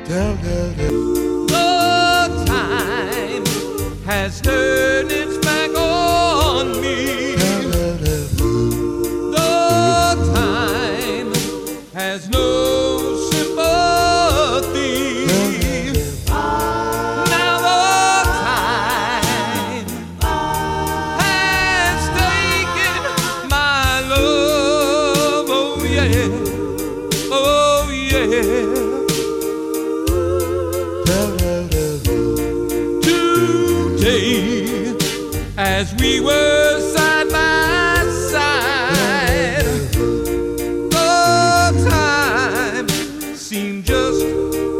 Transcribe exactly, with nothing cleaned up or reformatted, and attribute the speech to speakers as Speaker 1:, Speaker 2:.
Speaker 1: The time has turned its back on me. The time has no sympathy. Now the time has taken my love. Oh yeah, oh yeah. Today, as we were side by side, the time seemed just